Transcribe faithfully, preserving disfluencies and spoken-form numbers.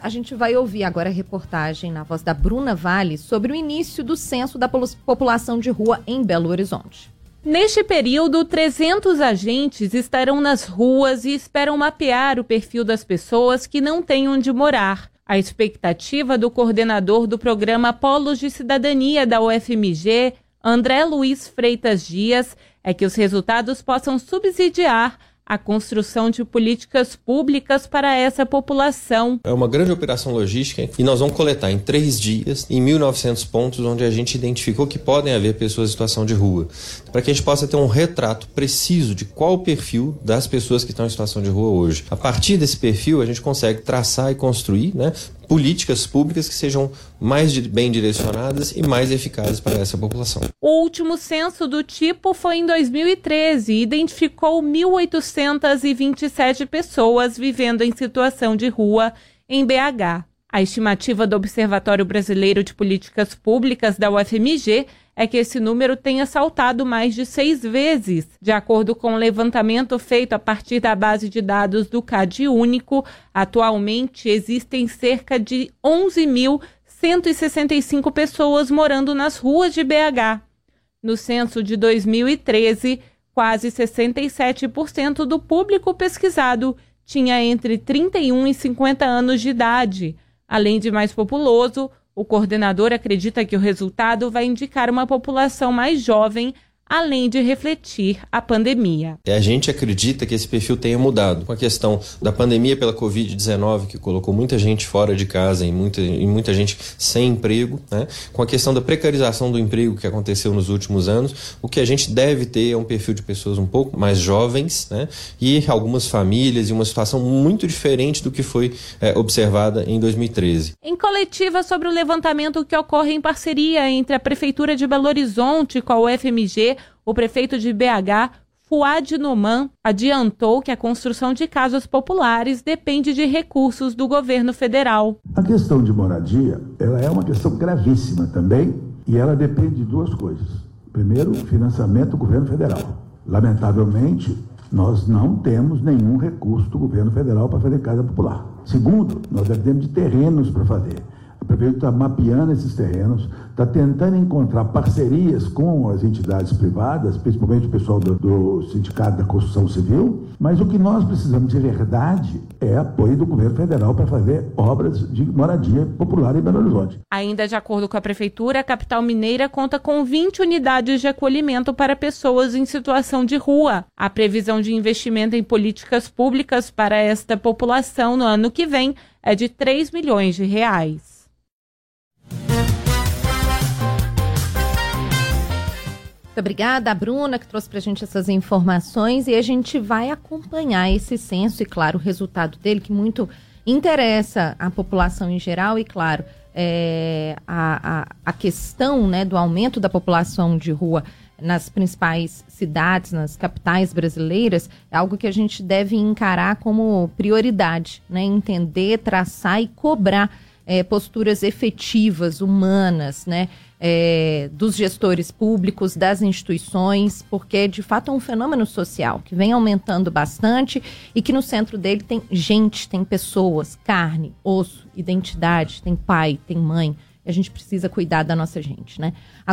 A gente vai ouvir agora a reportagem na voz da Bruna Vale sobre o início do censo da população de rua em Belo Horizonte. Neste período, trezentos agentes estarão nas ruas e esperam mapear o perfil das pessoas que não têm onde morar. A expectativa do coordenador do programa Polos de Cidadania da U F M G, André Luiz Freitas Dias, é que os resultados possam subsidiar a construção de políticas públicas para essa população. É uma grande operação logística e nós vamos coletar em três dias, em mil e novecentos pontos, onde a gente identificou que podem haver pessoas em situação de rua, para que a gente possa ter um retrato preciso de qual o perfil das pessoas que estão em situação de rua hoje. A partir desse perfil, a gente consegue traçar e construir, né, políticas públicas que sejam mais bem direcionadas e mais eficazes para essa população. O último censo do tipo foi em dois mil e treze e identificou mil oitocentas e vinte e sete pessoas vivendo em situação de rua em B H. A estimativa do Observatório Brasileiro de Políticas Públicas da U F M G é que esse número tenha saltado mais de seis vezes. De acordo com o levantamento feito a partir da base de dados do CadÚnico, atualmente existem cerca de onze mil cento e sessenta e cinco pessoas morando nas ruas de B H. No censo de dois mil e treze, quase sessenta e sete por cento do público pesquisado tinha entre trinta e um e cinquenta anos de idade. Além de mais populoso, o coordenador acredita que o resultado vai indicar uma população mais jovem, além de refletir a pandemia. A gente acredita que esse perfil tenha mudado com a questão da pandemia pela covid dezenove, que colocou muita gente fora de casa e muita, e muita gente sem emprego, né? Com a questão da precarização do emprego que aconteceu nos últimos anos. O que a gente deve ter é um perfil de pessoas um pouco mais jovens, né? E algumas famílias e uma situação muito diferente do que foi é, observada em dois mil e treze. Em coletiva sobre o levantamento que ocorre em parceria entre a Prefeitura de Belo Horizonte com a U F M G, o prefeito de B H, Fuad Noman, adiantou que a construção de casas populares depende de recursos do governo federal. A questão de moradia, ela é uma questão gravíssima também, e ela depende de duas coisas. Primeiro, o financiamento do governo federal. Lamentavelmente, nós não temos nenhum recurso do governo federal para fazer casa popular. Segundo, nós dependemos de terrenos para fazer. A prefeitura está mapeando esses terrenos, está tentando encontrar parcerias com as entidades privadas, principalmente o pessoal do, do Sindicato da Construção Civil, mas o que nós precisamos de verdade é apoio do governo federal para fazer obras de moradia popular em Belo Horizonte. Ainda de acordo com a prefeitura, a capital mineira conta com vinte unidades de acolhimento para pessoas em situação de rua. A previsão de investimento em políticas públicas para esta população no ano que vem é de três milhões de reais. Muito obrigada, Bruna, que trouxe para a gente essas informações, e a gente vai acompanhar esse censo e, claro, o resultado dele, que muito interessa a população em geral e, claro, é, a, a, a questão, né, do aumento da população de rua nas principais cidades, nas capitais brasileiras, é algo que a gente deve encarar como prioridade, né, entender, traçar e cobrar é, posturas efetivas, humanas, né, É, dos gestores públicos, das instituições, porque de fato é um fenômeno social que vem aumentando bastante e que no centro dele tem gente, tem pessoas, carne, osso, identidade, tem pai, tem mãe, e a gente precisa cuidar da nossa gente, né?